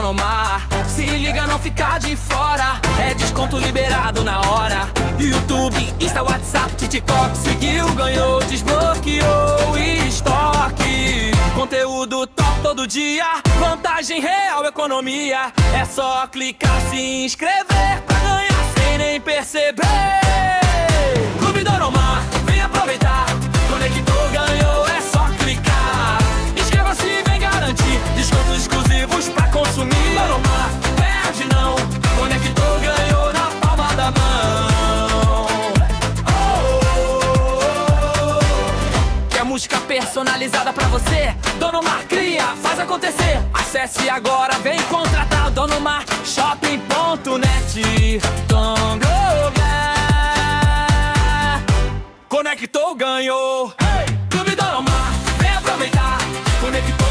Mar. Se liga, não fica de fora, é desconto liberado na hora. YouTube, Insta, WhatsApp, TikTok, seguiu, ganhou, desbloqueou, estoque. Conteúdo top todo dia, vantagem real, economia. É só clicar, se inscrever pra ganhar sem nem perceber. Clube do Mar, vem aproveitar. Conectou, ganhou, é só clicar. Inscreva-se, vem garantir descontos exclusivos pra consumir. Mar, perde não. Conectou, ganhou na palma da mão. Quer música personalizada pra você? Dono Mar cria, faz acontecer. Acesse agora, vem contratar. Dono Mar, shopping.net. Conectou, ganhou. Clube do Mar, vem aproveitar. Conectou.